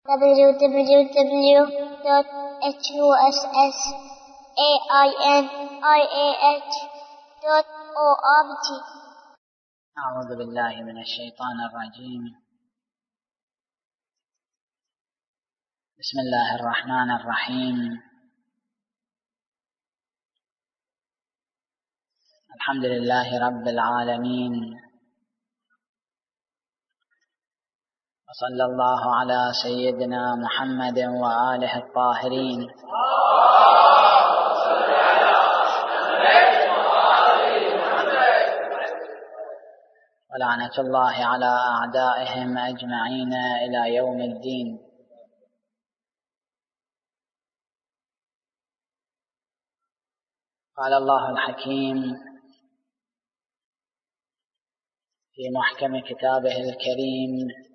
www.husainiah.org. أعوذ بالله من الشيطان الرجيم. بسم الله الرحمن الرحيم. الحمد لله رب العالمين، وصلى الله على سيدنا محمد وآله الطاهرين. ولعنة الله على أعدائهم أجمعين إلى يوم الدين. قال الله الحكيم في محكم كتابه الكريم: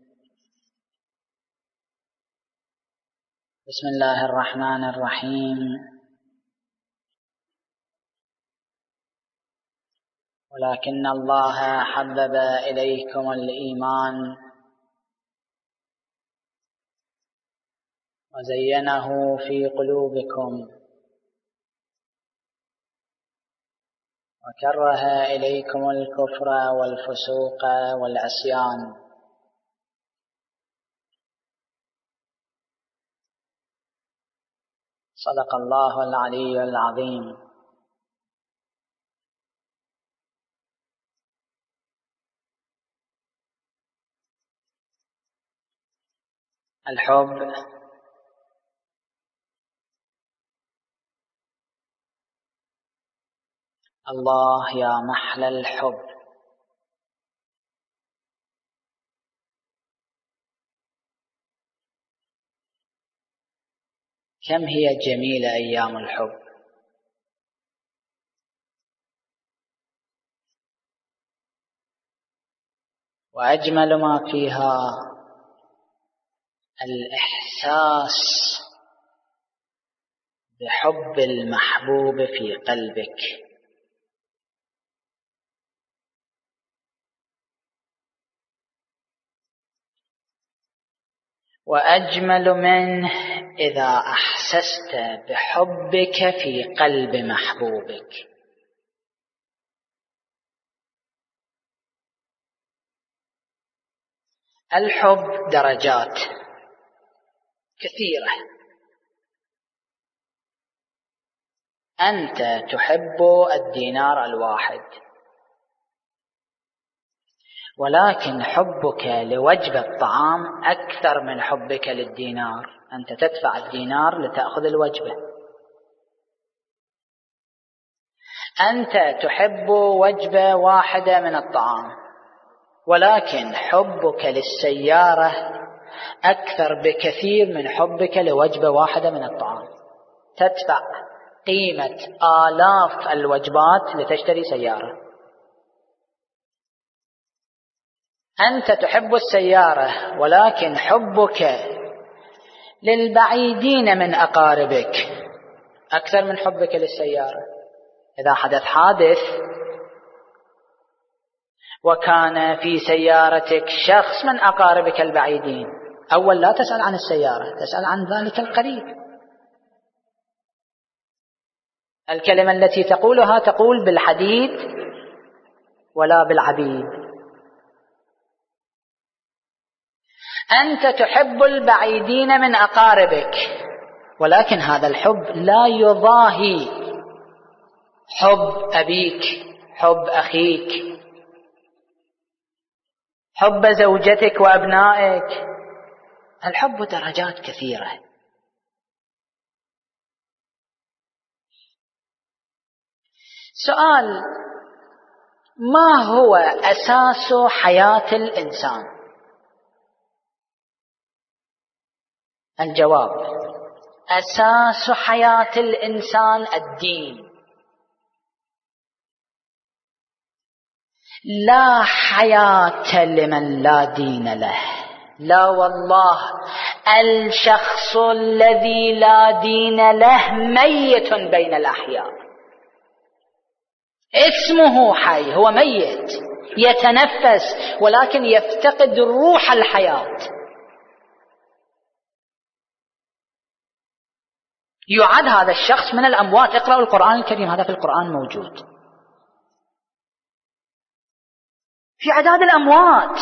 بسم الله الرحمن الرحيم. ولكن الله حبب إليكم الإيمان وزينه في قلوبكم وكره إليكم الكفر والفسوق والعصيان. صدق الله العلي العظيم. الحب الله يا محلى الحب، كم هي جميلة أيام الحب، وأجمل ما فيها الإحساس بحب المحبوب في قلبك. وأجمل منه إذا أحسست بحبك في قلب محبوبك. الحب درجات كثيرة. أنت تحب الدينار الواحد، ولكن حبك لوجبة طعام أكثر من حبك للدينار. أنت تدفع الدينار لتأخذ الوجبة. أنت تحب وجبة واحدة من الطعام، ولكن حبك للسيارة أكثر بكثير من حبك لوجبة واحدة من الطعام. تدفع قيمة آلاف الوجبات لتشتري سيارة. أنت تحب السيارة، ولكن حبك للبعيدين من أقاربك أكثر من حبك للسيارة. إذا حدث حادث وكان في سيارتك شخص من أقاربك البعيدين، أول لا تسأل عن السيارة، تسأل عن ذلك القريب. الكلمة التي تقولها تقول بالحديد ولا بالعبيد. أنت تحب البعيدين من أقاربك، ولكن هذا الحب لا يضاهي حب أبيك، حب أخيك، حب زوجتك وأبنائك. الحب درجات كثيرة. سؤال: ما هو أساس حياة الإنسان؟ الجواب: أساس حياة الإنسان الدين. لا حياة لمن لا دين له. لا والله، الشخص الذي لا دين له ميت بين الأحياء. اسمه حي، هو ميت يتنفس ولكن يفتقد روح الحياة. يعد هذا الشخص من الأموات. اقرأوا القرآن الكريم، هذا في القرآن موجود في عداد الأموات.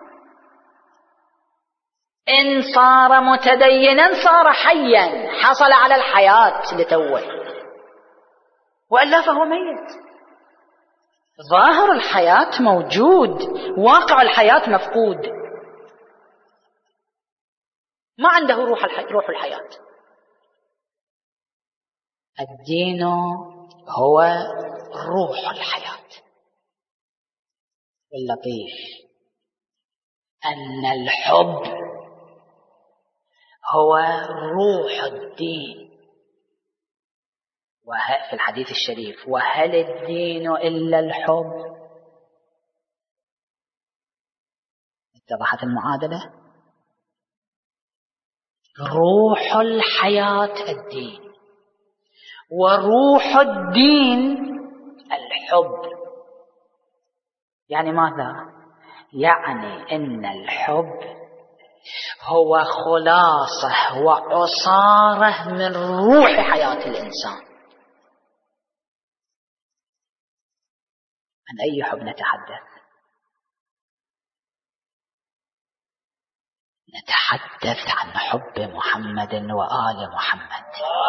إن صار متدينا صار حيا، حصل على الحياة لتوه، وإلا فهو ميت. ظاهر الحياة موجود، واقع الحياة مفقود، ما عنده روح الحياة. الدين هو روح الحياة. واللطيف أن الحب هو روح الدين. في الحديث الشريف: وهل الدين إلا الحب؟ اتضحت المعادلة. روح الحياة الدين، وروح الدين الحب. يعني ماذا؟ يعني إن الحب هو خلاصة وعصارة من روح حياة الإنسان. عن أي حب نتحدث؟ نتحدث عن حب محمد وآل محمد.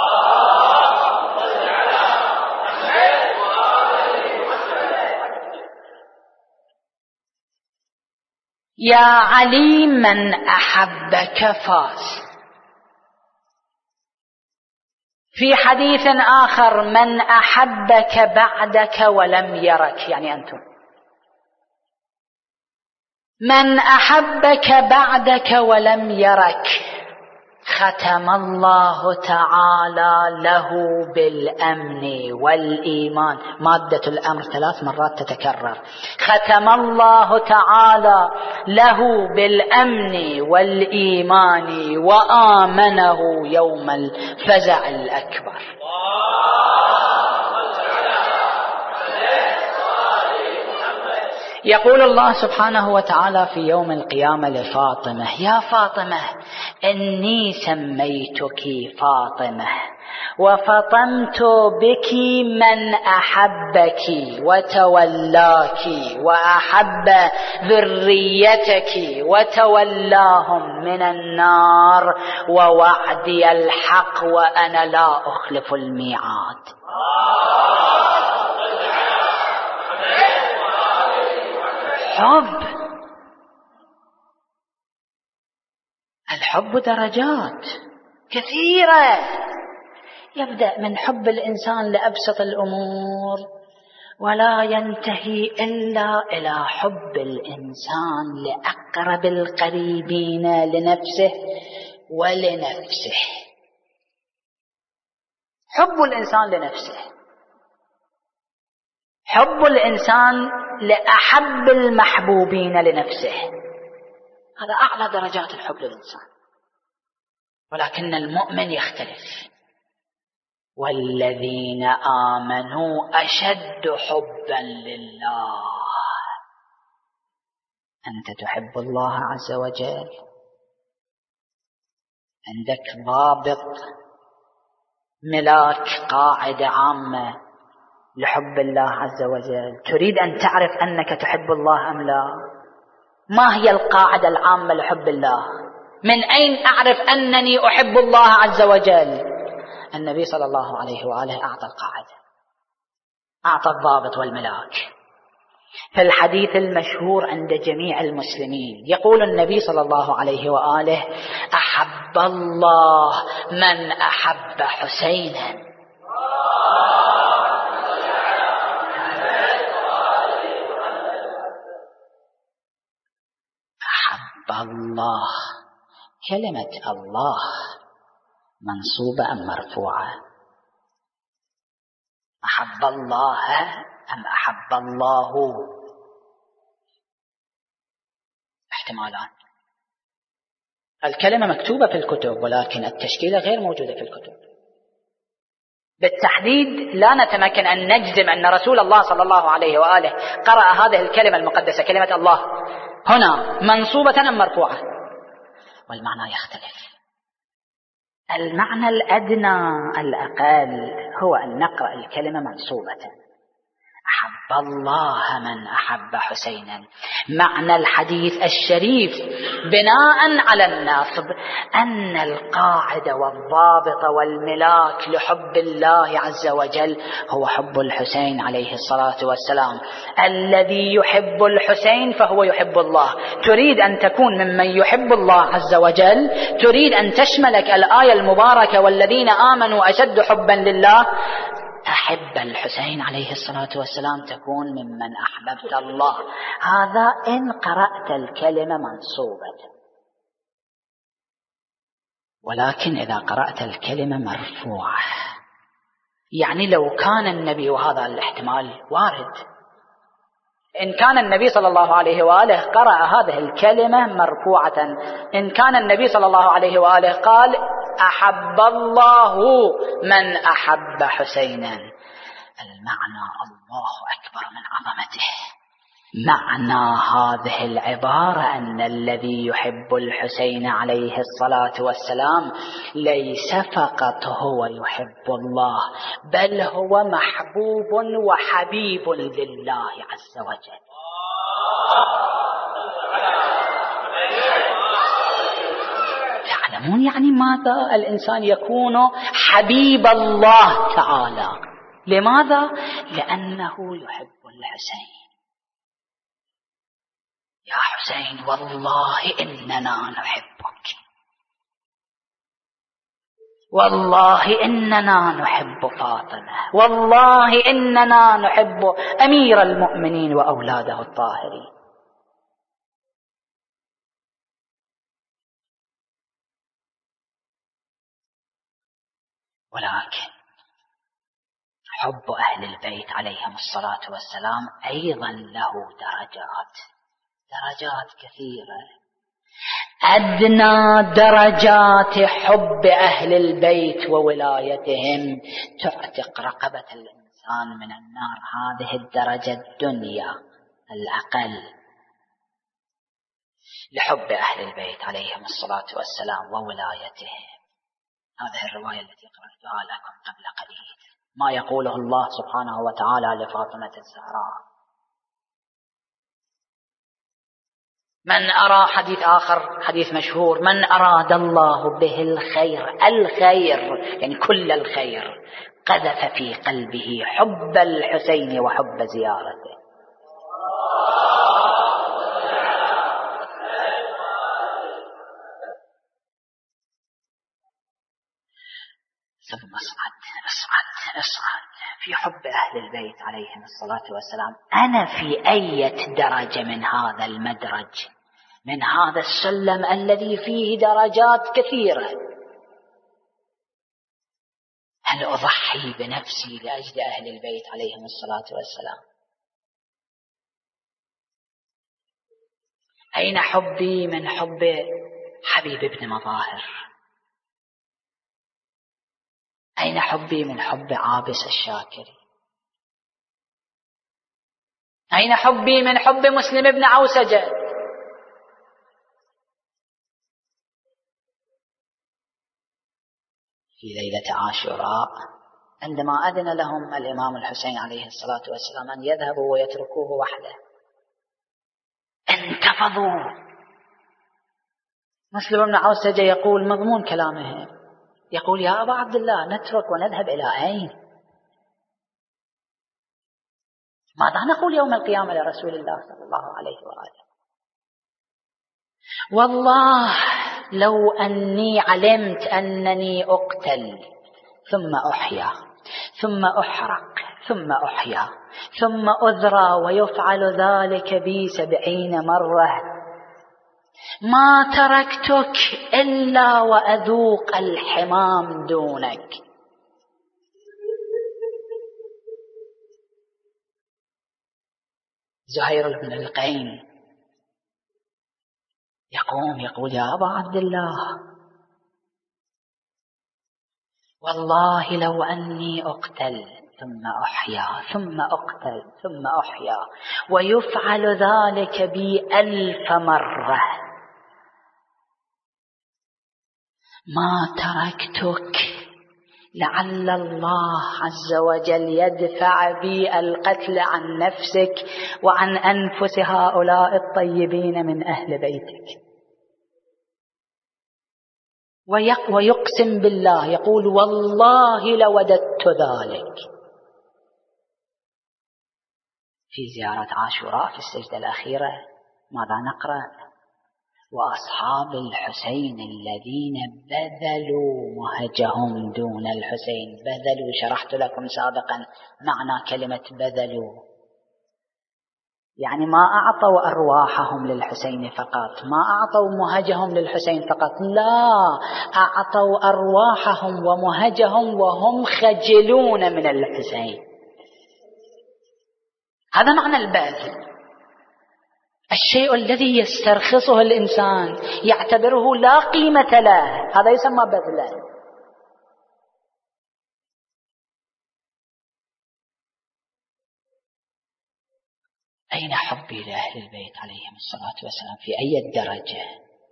يا علي من أحبك فاز. في حديث آخر: من أحبك بعدك ولم يرك، يعني أنتم. من أحبك بعدك ولم يرك ختم الله تعالى له بالأمن والإيمان. مادة الأمر 3 مرات تتكرر. ختم الله تعالى له بالأمن والإيمان وآمنه يوم الفزع الأكبر. يقول الله سبحانه وتعالى في يوم القيامة لفاطمة: يا فاطمة إني سميتك فاطمة وفطمت بك من أحبك وتولاك وأحب ذريتك وتولاهم من النار ووعدي الحق وأنا لا أخلف الميعاد. حب. الحب درجات كثيرة، يبدأ من حب الإنسان لأبسط الأمور ولا ينتهي إلا إلى حب الإنسان لأقرب القريبين لنفسه ولنفسه. حب الإنسان لنفسه، حب الإنسان لأحب المحبوبين لنفسه، هذا أعلى درجات الحب للإنسان. ولكن المؤمن يختلف. والذين آمنوا أشد حبا لله. أنت تحب الله عز وجل، عندك ضابط ملاك قاعدة عامة لحب الله عز وجل، تريد أن تعرف أنك تحب الله أم لا؟ ما هي القاعدة العامة لحب الله؟ من أين أعرف أنني أحب الله عز وجل؟ النبي صلى الله عليه وآله أعطى القاعدة، أعطى الضابط والملاك. في الحديث المشهور عند جميع المسلمين يقول النبي صلى الله عليه وآله: أحب الله من أحب حسينا. الله، كلمة الله منصوبة أم مرفوعة؟ أحب الله أم أحب الله؟ احتمالان. الكلمة مكتوبة في الكتب ولكن التشكيلة غير موجودة في الكتب. بالتحديد لا نتمكن أن نجزم أن رسول الله صلى الله عليه وآله قرأ هذه الكلمة المقدسة كلمة الله هنا منصوبة أم مرفوعة، والمعنى يختلف. المعنى الأدنى الأقل هو أن نقرأ الكلمة منصوبة: أحب الله من أحب حسينا. معنى الحديث الشريف بناء على النصب أن القاعدة والضابط والملاك لحب الله عز وجل هو حب الحسين عليه الصلاة والسلام. الذي يحب الحسين فهو يحب الله. تريد أن تكون ممن يحب الله عز وجل، تريد أن تشملك الآية المباركة والذين آمنوا أشد حبا لله، أحب الحسين عليه الصلاة والسلام، تكون ممن أحببت الله. هذا إن قرأت الكلمة منصوبة. ولكن إذا قرأت الكلمة مرفوعة، يعني لو كان النبي، وهذا الاحتمال وارد، إن كان النبي صلى الله عليه وآله قرأ هذه الكلمة مرفوعة، إن كان النبي صلى الله عليه وآله قال أحب الله من أحب حسينا، المعنى الله أكبر من عظمته. معنى هذه العبارة أن الذي يحب الحسين عليه الصلاة والسلام ليس فقط هو يحب الله، بل هو محبوب وحبيب لله عز وجل. تعلمون يعني ماذا الإنسان يكون حبيب الله تعالى؟ لماذا؟ لأنه يحب الحسين. يا حسين والله إننا نحبك، والله إننا نحب فاطمة، والله إننا نحب أمير المؤمنين وأولاده الطاهرين. ولكن حب أهل البيت عليهم الصلاة والسلام أيضا له درجات كثيرة. أدنى درجات حب أهل البيت وولايتهم تعتق رقبة الإنسان من النار. هذه الدرجة الدنيا الأقل لحب أهل البيت عليهم الصلاة والسلام وولايتهم. هذه الرواية التي قرأتها لكم قبل قليل، ما يقوله الله سبحانه وتعالى لفاطمة الزهراء. من أرى حديث آخر، حديث مشهور: من أراد الله به الخير يعني كل الخير، قذف في قلبه حب الحسين وحب زيارته. ثم اصعد في حب أهل البيت عليهم الصلاة والسلام. أنا في أي درجة من هذا المدرج، من هذا السلم الذي فيه درجات كثيرة؟ هل أضحي بنفسي لأجل أهل البيت عليهم الصلاة والسلام؟ أين حبي من حب حبيب ابن مظاهر؟ أين حبي من حب عابس الشاكري؟ أين حبي من حب مسلم بن عوسجة؟ في ليلة عاشوراء عندما أذن لهم الإمام الحسين عليه الصلاة والسلام أن يذهبوا ويتركوه وحده، انتفضوا. مسلم بن عوسجة يقول مضمون كلامه، يقول: يا أبا عبد الله، نترك ونذهب إلى أين؟ ماذا نقول يوم القيامة لرسول الله صلى الله عليه وآله؟ والله لو أني علمت أنني أقتل ثم أحيا ثم أحرق ثم أحيا ثم أذرى ويفعل ذلك بي 70 مرة ما تركتك إلا وأذوق الحمام دونك. زهير بن القين يقول: يا أبا عبد الله، والله لو أني أقتل ثم أحيا ثم أقتل ثم أحيا ويفعل ذلك بي 1000 مرة ما تركتك لعل الله عز وجل يدفع بي القتل عن نفسك وعن أنفس هؤلاء الطيبين من أهل بيتك. ويقسم بالله يقول والله لوددت ذلك. في زيارة عاشوراء في السجدة الأخيرة ماذا نقرأ؟ وأصحاب الحسين الذين بذلوا مهجهم دون الحسين. بذلوا شرحت لكم سابقا معنى كلمة بذلوا، يعني ما أعطوا أرواحهم للحسين فقط، ما أعطوا مهجهم للحسين فقط، لا، أعطوا أرواحهم ومهجهم وهم خجلون من الحسين. هذا معنى البذل، الشيء الذي يسترخصه الإنسان يعتبره لا قيمة له، هذا يسمى بذلا. أين حبي لأهل البيت عليهم الصلاة والسلام؟ في أي درجة؟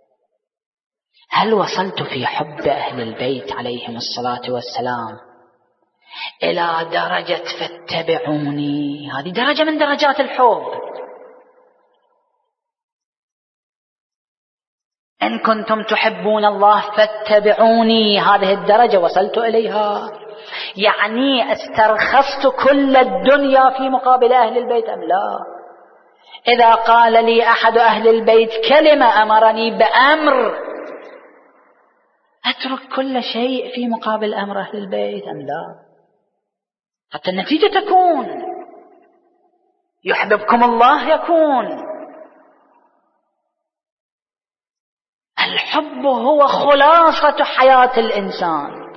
هل وصلت في حب أهل البيت عليهم الصلاة والسلام إلى درجة فاتبعوني؟ هذه درجة من درجات الحب. إن كنتم تحبون الله فاتبعوني، هذه الدرجة وصلت إليها، يعني استرخصت كل الدنيا في مقابل أهل البيت أم لا؟ إذا قال لي أحد أهل البيت كلمة أمرني بأمر أترك كل شيء في مقابل أمر أهل البيت أم لا؟ حتى النتيجة تكون يحببكم الله يكون. الحب هو خلاصة حياة الإنسان.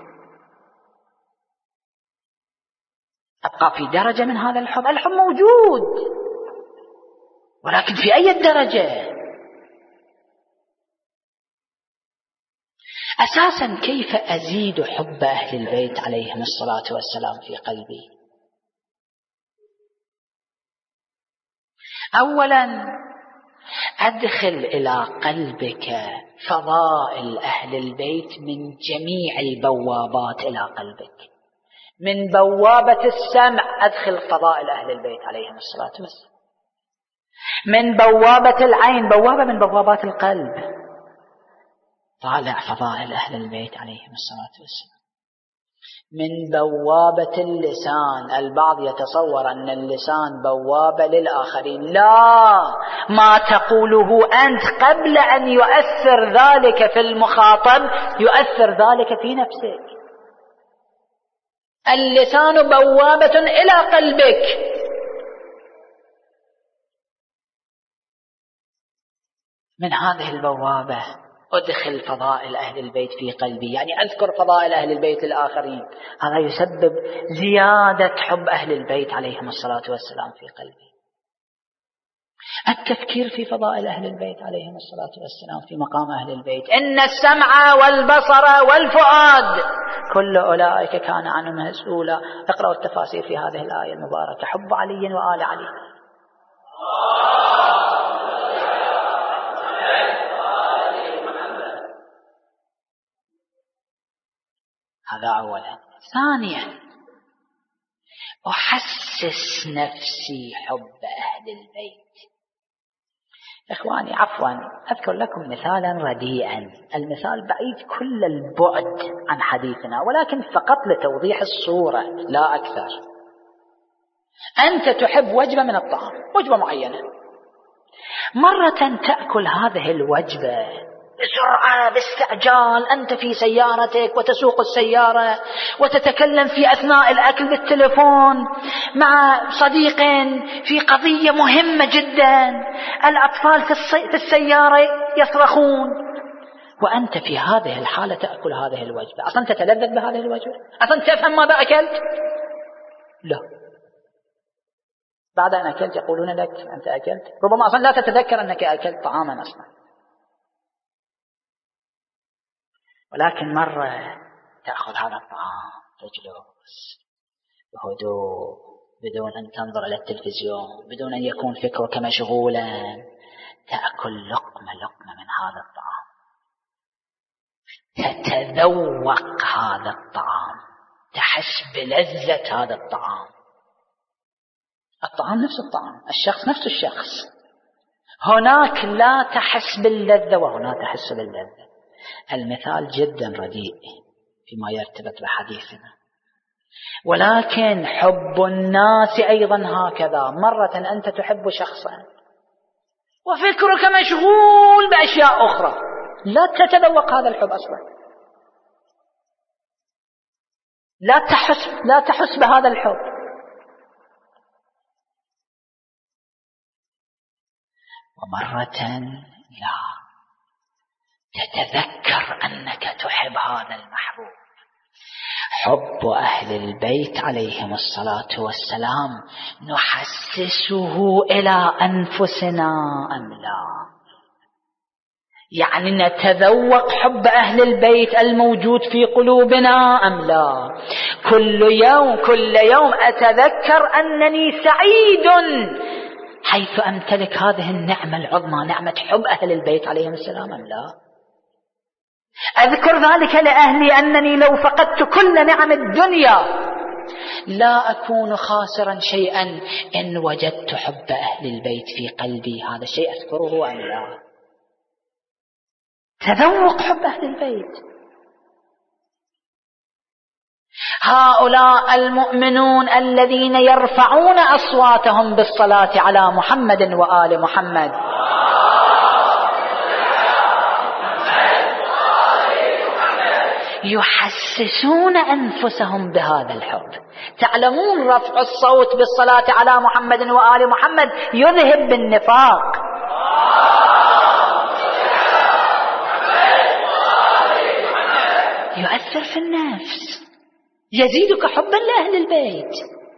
أبقى في درجة من هذا الحب؟ الحب موجود، ولكن في أي درجة؟ أساسا كيف أزيد حب أهل البيت عليهم الصلاة والسلام في قلبي؟ أولا أدخل إلى قلبك فضائل أهل البيت من جميع البوابات إلى قلبك. من بوابة السمع أدخل فضائل أهل البيت عليهم الصلاة والسلام، من بوابة العين، بوابة من بوابات القلب، طالع فضائل أهل البيت عليهم الصلاة والسلام. من بوابة اللسان، البعض يتصور أن اللسان بوابة للآخرين، لا، ما تقوله أنت قبل أن يؤثر ذلك في المخاطب يؤثر ذلك في نفسك. اللسان بوابة إلى قلبك. من هذه البوابة أدخل فضائل أهل البيت في قلبي، يعني أذكر فضائل أهل البيت الآخرين، هذا يسبب زيادة حب أهل البيت عليهم الصلاة والسلام في قلبي. التفكير في فضائل أهل البيت عليهم الصلاة والسلام في مقام أهل البيت. إن السمع والبصر والفؤاد كل أولئك كان عنه مسؤولا. اقرأوا التفاسير في هذه الآية المباركة. حب علي وآل علي. هذا أولا. ثانيا أحسس نفسي حب أهل البيت. إخواني عفوا أذكر لكم مثالا رديئا، المثال بعيد كل البعد عن حديثنا، ولكن فقط لتوضيح الصورة لا أكثر. أنت تحب وجبة من الطعام، وجبة معينة، مرة تأكل هذه الوجبة بسرعة باستعجال، أنت في سيارتك وتسوق السيارة وتتكلم في أثناء الأكل بالتليفون مع صديق في قضية مهمة جدا، الأطفال في السيارة يصرخون، وأنت في هذه الحالة تأكل هذه الوجبة. أصلا تتلذذ بهذه الوجبة؟ أصلا تفهم ماذا أكلت؟ لا. بعد أن أكلت يقولون لك أنت أكلت، ربما أصلا لا تتذكر أنك أكلت طعاما أصلا. ولكن مرة تأخذ هذا الطعام تجلس بهدوء بدون أن تنظر إلى التلفزيون، بدون أن يكون فكرك مشغولا، تأكل لقمة لقمة من هذا الطعام. تتذوق هذا الطعام، تحس بلذة هذا الطعام. الطعام نفس الطعام، الشخص نفس الشخص، هناك لا تحس باللذة وهنا تحس باللذة. المثال جدا رديء فيما يرتبط بحديثنا، ولكن حب الناس أيضا هكذا. مرة أنت تحب شخصا وفكرك مشغول بأشياء أخرى، لا تتذوق هذا الحب أصلا، لا تحس بهذا الحب. ومرة لا تتذكر أنك تحب هذا المحبوب. حب أهل البيت عليهم الصلاة والسلام نحسسه إلى أنفسنا أم لا؟ يعني نتذوق حب أهل البيت الموجود في قلوبنا أم لا؟ كل يوم أتذكر أنني سعيد حيث أمتلك هذه النعمة العظمى، نعمة حب أهل البيت عليهم السلام أم لا؟ أذكر ذلك لأهلي أنني لو فقدت كل نعم الدنيا لا أكون خاسرا شيئا إن وجدت حب أهل البيت في قلبي. هذا الشيء أذكره أم لا؟ تذوق حب أهل البيت. هؤلاء المؤمنون الذين يرفعون أصواتهم بالصلاة على محمد وآل محمد، يحسسون أنفسهم بهذا الحب. تعلمون رفع الصوت بالصلاة على محمد وآل محمد يذهب بالنفاق، يؤثر في النفس، يزيدك حبا لأهل البيت.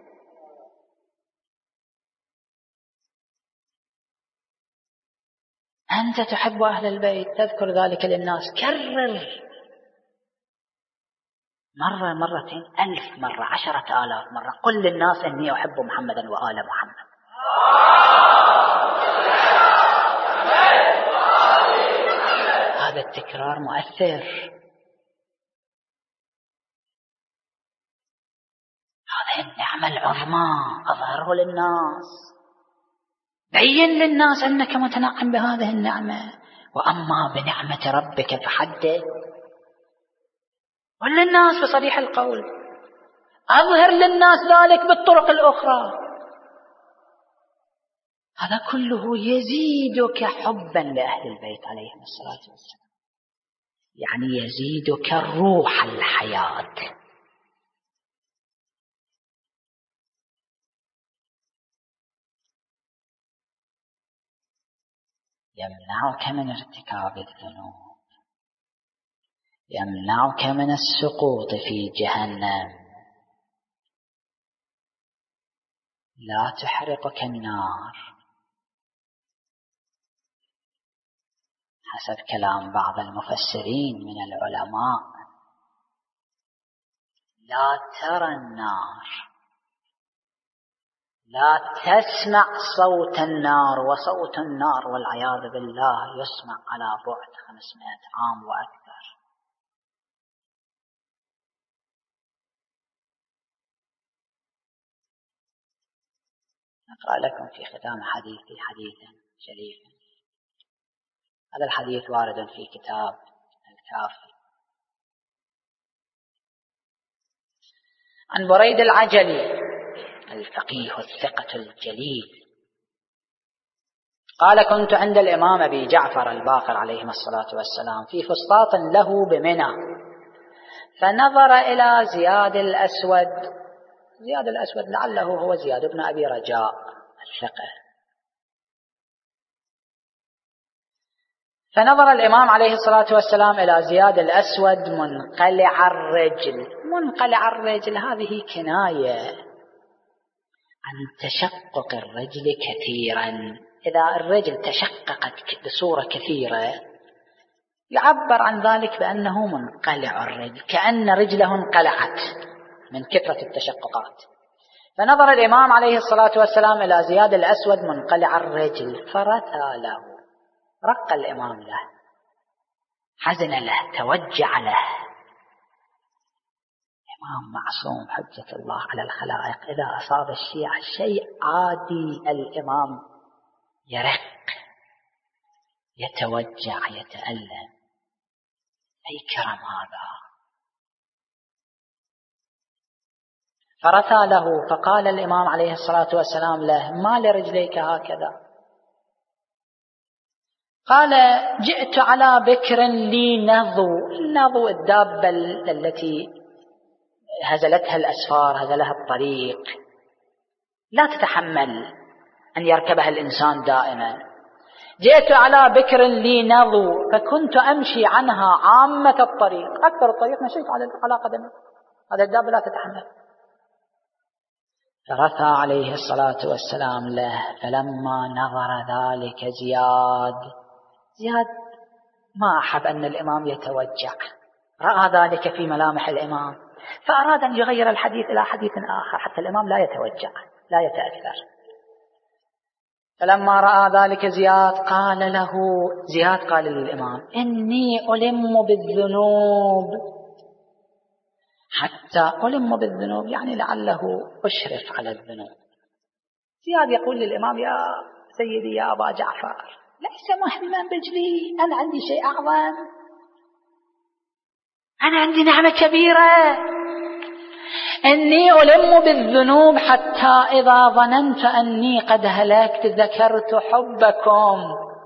أنت تحب أهل البيت، تذكر ذلك للناس، كرر مرة، مرتين، 1000 مرة، 10,000 مرة، قل للناس أني أحب محمدا وآل محمد. هذا التكرار مؤثر. هذه النعمة العظمى أظهره للناس، بين للناس أنك متنعم بهذه النعمة. وأما بنعمة ربك فحدث، قل للناس بصريح القول، أظهر للناس ذلك بالطرق الأخرى. هذا كله يزيدك حبا لأهل البيت عليهم الصلاة والسلام، يعني يزيدك روح الحياة. يمنعك من ارتكاب الذنوب، يمنعك من السقوط في جهنم، لا تحرقك النار. حسب كلام بعض المفسرين من العلماء، لا ترى النار، لا تسمع صوت النار، وصوت النار والعياذ بالله يسمع على بعد 500 عام وأكثر. أقرأ لكم في ختام حديثي حديثا شريفا. هذا الحديث وارد في كتاب الكافي عن بريد العجلي الفقيه الثقة الجليل قال: كنت عند الإمام أبي جعفر الباقر عليه الصلاة والسلام في فسطاط له بمنى، فنظر إلى زياد الأسود. زياد الأسود لعله هو زياد بن أبي رجاء الثقة. فنظر الإمام عليه الصلاة والسلام إلى زياد الأسود منقلع الرجل. منقلع الرجل هذه كناية عن تشقق الرجل كثيرا. إذا الرجل تشققت بصورة كثيرة يعبر عن ذلك بأنه منقلع الرجل، كأن رجله انقلعت من كثرة التشققات. فنظر الإمام عليه الصلاة والسلام إلى زياد الأسود منقلع الرجل فرثى له، رق الإمام له حزن له، توجع له. إمام معصوم حجة الله على الخلائق، إذا أصاب الشيعة شيء عادي الإمام يرق، يتوجع، يتألم. أي كرم هذا! فرثى له، فقال الإمام عليه الصلاة والسلام له: ما لرجليك هكذا؟ قال: جئت على بكر لي نضو. النضو الدابة التي هزلتها الأسفار، هزلها الطريق، لا تتحمل أن يركبها الإنسان دائما. جئت على بكر لي نضو فكنت أمشي عنها عامة الطريق، أكثر الطريق مشيت على قدمي، هذا الدابة لا تتحمل. فرثى عليه الصلاة والسلام له. فلما نظر ذلك زياد ما أحب أن الإمام يتوجع، رأى ذلك في ملامح الإمام، فأراد أن يغير الحديث إلى حديث آخر حتى الإمام لا يتوجع، لا يتأثر. فلما رأى ذلك زياد قال للإمام: إني ألم بالذنوب، حتى ألم بالذنوب يعني لعله أشرف على الذنوب. زياد يقول للإمام: يا سيدي يا أبا جعفر، ليس مهما بجلي، أنا عندي شيء أعظم، أنا عندي نعمة كبيرة. إني ألم بالذنوب حتى إذا ظننت أني قد هلكت ذكرت حبكم.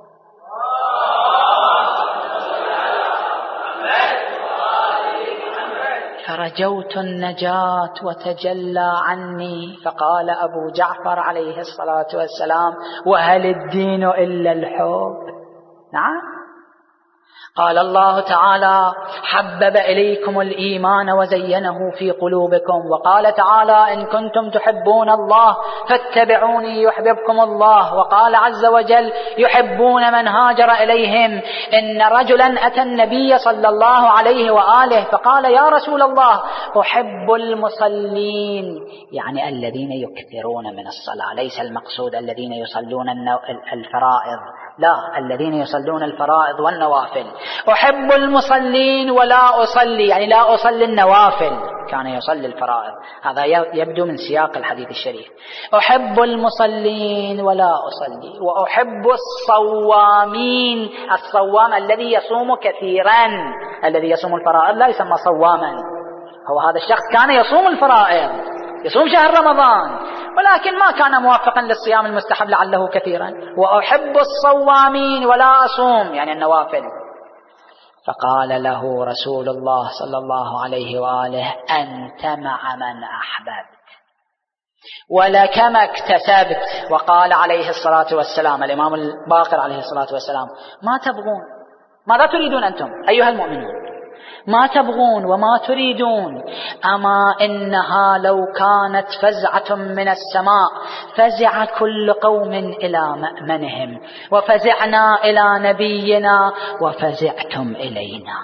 فرجوت النجاة وتجلى عني. فقال أبو جعفر عليه الصلاة والسلام: وهل الدين إلا الحب؟ نعم. قال الله تعالى: حبب إليكم الإيمان وزينه في قلوبكم. وقال تعالى: إن كنتم تحبون الله فاتبعوني يحببكم الله. وقال عز وجل: يحبون من هاجر إليهم. إن رجلا أتى النبي صلى الله عليه وآله فقال: يا رسول الله، أحب المصلين، يعني الذين يكثرون من الصلاة، ليس المقصود الذين يصلون الفرائض، لا، الذين يصلون الفرائض والنوافل. أحب المصلين ولا أصلي، يعني لا أصلي النوافل، كان يصلي الفرائض، هذا يبدو من سياق الحديث الشريف. أحب المصلين ولا أصلي، وأحب الصوامين. الصوام الذي يصوم كثيرا، الذي يصوم الفرائض لا يسمى صواما، هو هذا الشخص كان يصوم الفرائض، يصوم شهر رمضان، ولكن ما كان موافقا للصيام المستحب لعله كثيرا. وأحب الصوامين ولا أصوم، يعني النوافل. فقال له رسول الله صلى الله عليه وآله: أنت مع من أحببت ولك ما اكتسبت. وقال عليه الصلاة والسلام، الإمام الباقر عليه الصلاة والسلام: ما تبغون، ماذا تريدون أنتم أيها المؤمنون؟ ما تبغون وما تريدون، أما إنها لو كانت فزعة من السماء فزع كل قوم إلى مأمنهم، وفزعنا إلى نبينا وفزعتم إلينا.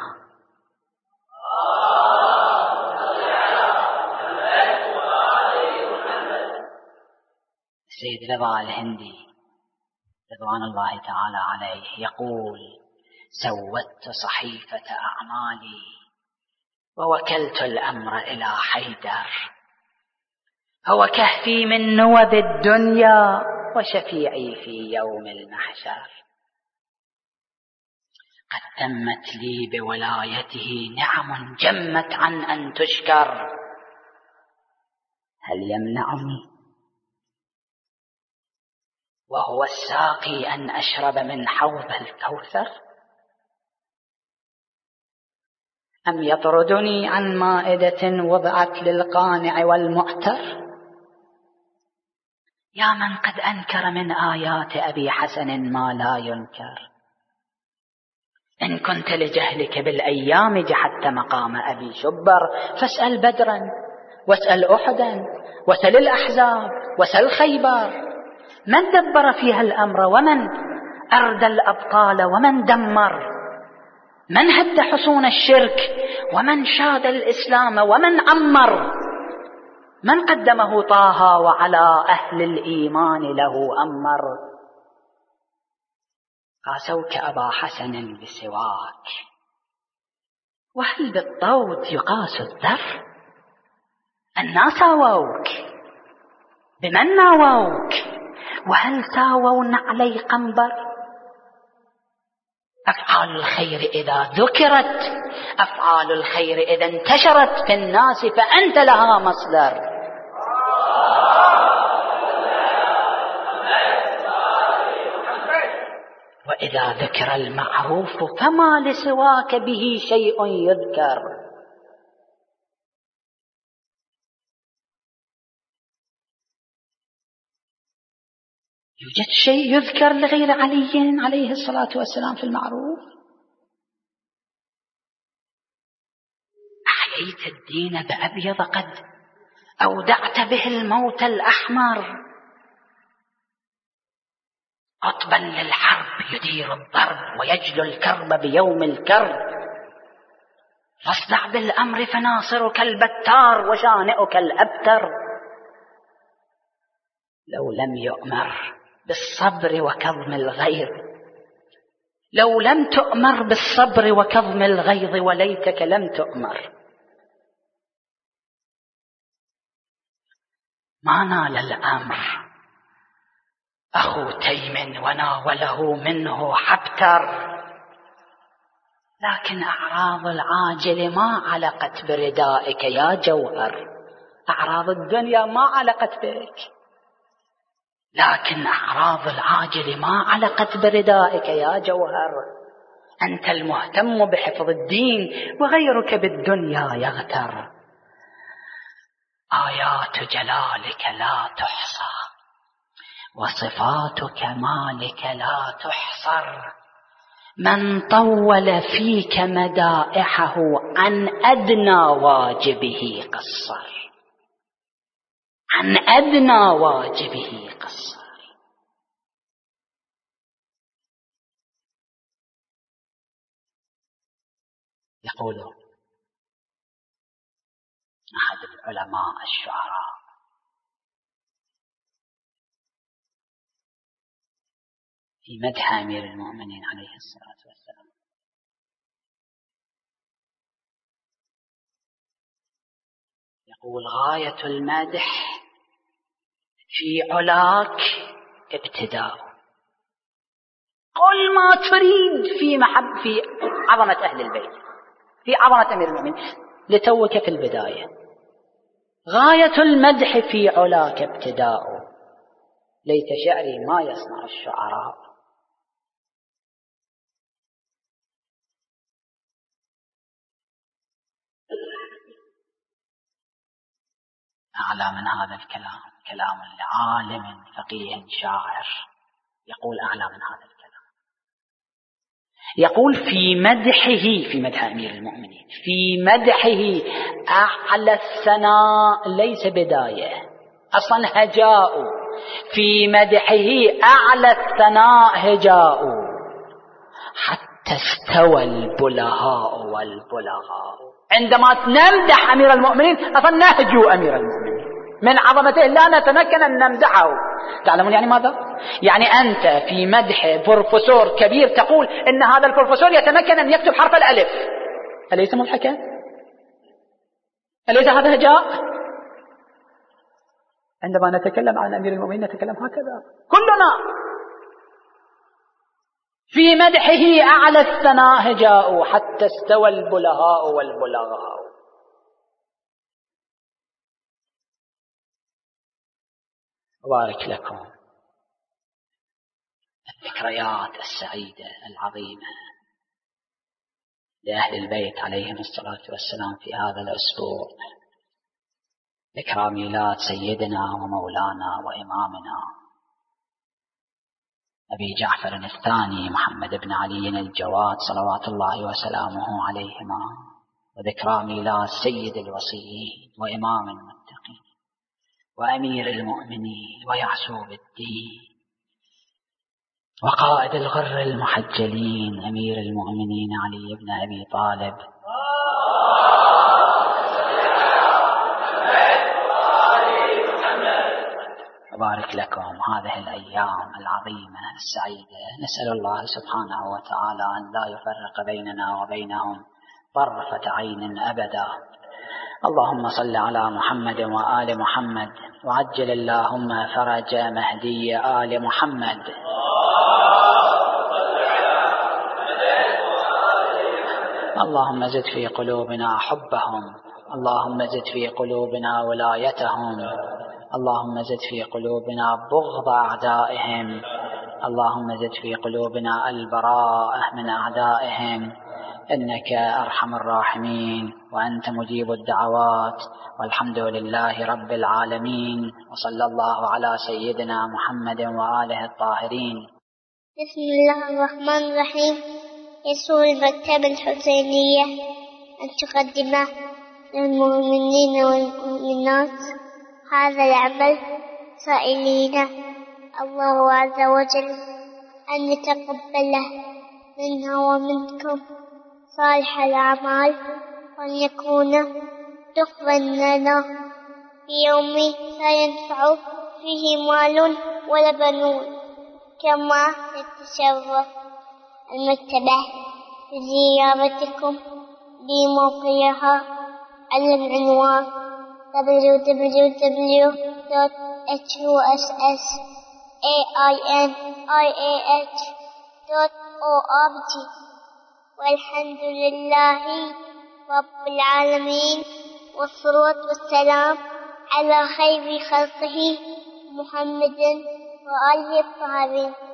سيد رضا الهندي رضوان الله تعالى عليه يقول: سودت صحيفة أعمالي ووكلت الأمر إلى حيدر، هو كهفي من نوب الدنيا وشفيعي في يوم المحشر. قد تمت لي بولايته نعم جمت عن أن تشكر، هل يمنعني وهو الساقي أن أشرب من حوض الكوثر؟ أم يطردني عن مائدة وضعت للقانع والمعتر؟ يا من قد أنكر من آيات أبي حسن ما لا ينكر، إن كنت لجهلك بالأيام جحدت مقام أبي شبر، فاسأل بدرا واسأل أحدا وسل الأحزاب وسل خيبر، من دبر فيها الأمر ومن أردى الأبطال ومن دمر، من هد حصون الشرك ومن شاد الإسلام ومن عمر، من قدمه طه وعلى أهل الإيمان له أمر. قاسوك أبا حسن بسواك وهل بالطود يقاس الذر؟ الناس ساووك، بمن ناووك؟ وهل ساووا نعلي قنبر؟ أفعال الخير إذا ذكرت، أفعال الخير إذا انتشرت في الناس فأنت لها مصدر. وإذا ذكر المعروف فما لسواك به شيء يذكر. يوجد شيء يذكر لغير علي عليه الصلاة والسلام في المعروف؟ أحييت الدين بأبيض قد أودعت به الموت الأحمر. قطبا للحرب يدير الضرب ويجلو الكرب بيوم الكرب. فاصدع بالأمر فناصرك البتار وشانئك الأبتر. لو لم يؤمر بالصبر وكظم الغيظ، لو لم تؤمر بالصبر وكظم الغيظ وليتك لم تؤمر. ما نال الأمر أخو تيم وناوله منه حبتر، لكن أعراض العاجل ما علقت بردائك يا جوهر. أعراض الدنيا ما علقت بك، لكن أعراض العاجل ما علقت بردائك يا جوهر. أنت المهتم بحفظ الدين وغيرك بالدنيا يغتر. آيات جلالك لا تحصى وصفات كمالك لا تحصر. من طول فيك مدائحه عن أدنى واجبه قصر، عن أدنى واجبه قصر. يقول أحد العلماء الشعراء: في مدح أمير المؤمنين عليه الصلاة والسلام: يقول: غاية المدح في علاك ابتداء. قل ما تريد في عظمة أهل البيت، في عظمة أمير المؤمنين، لتوك في البداية. غاية المدح في علاك ابتداء، ليت شعري ما يصنع الشعراء. أعلى من هذا الكلام كلام لعالم فقيه شاعر. يقول أعلى من هذا الكلام، يقول في مدحه، في مدح أمير المؤمنين، في مدحه أعلى الثناء ليس بداية، أصلا هجاء. في مدحه أعلى الثناء هجاء، حتى استوى البلهاء والبلغاء. عندما نمدح أمير المؤمنين أصلا نهجو أمير المؤمنين من عظمته، لا نتمكن أن نمدحه. تعلمون يعني ماذا؟ يعني أنت في مدح بروفيسور كبير تقول إن هذا البروفيسور يتمكن أن يكتب حرف الألف. أليس مضحكا؟ أليس هذا هجاء؟ عندما نتكلم عن أمير المؤمنين نتكلم هكذا كلنا. في مدحه أعلى الثناء هجاء، حتى استوى البلهاء والبلغاء. بارك لكم الذكريات السعيدة العظيمة لأهل البيت عليهم الصلاة والسلام في هذا الأسبوع، ذكرى ميلاد سيدنا ومولانا وإمامنا أبي جعفر الثاني محمد بن علي الجواد صلوات الله وسلامه عليهما، وذكرى ميلاد سيد الوصيين وإمام المتقين وأمير المؤمنين ويعسوب الدين وقائد الغر المحجلين أمير المؤمنين علي بن أبي طالب. وبارك لكم هذه الأيام العظيمة السعيدة. نسأل الله سبحانه وتعالى أن لا يفرق بيننا وبينهم طرفة عين أبدا. اللهم صل على محمد وآل محمد، وعجل اللهم فرج مهدي آل محمد. اللهم زد في قلوبنا حبهم، اللهم زد في قلوبنا ولايتهم، اللهم زد في قلوبنا بغض أعدائهم، اللهم زد في قلوبنا البراءة من أعدائهم، إنك أرحم الراحمين وأنت مجيب الدعوات. والحمد لله رب العالمين، وصلى الله على سيدنا محمد وآله الطاهرين. بسم الله الرحمن الرحيم. يسر المكتبة الحسينية أن تقدم للمؤمنين والمؤمنات هذا العمل، سائلين الله عز وجل أن يتقبله منا ومنكم صالح الأعمال، وأن يكون دخلا لنا في يوم لا ينفع فيه مال ولا بنون. كما يتشرف المكتبة بزيارتكم بموقعها على العنوان www.husainiah.org. والحمد لله رب العالمين، والصلاة والسلام على خير خلقه محمد وآله الطاهرين.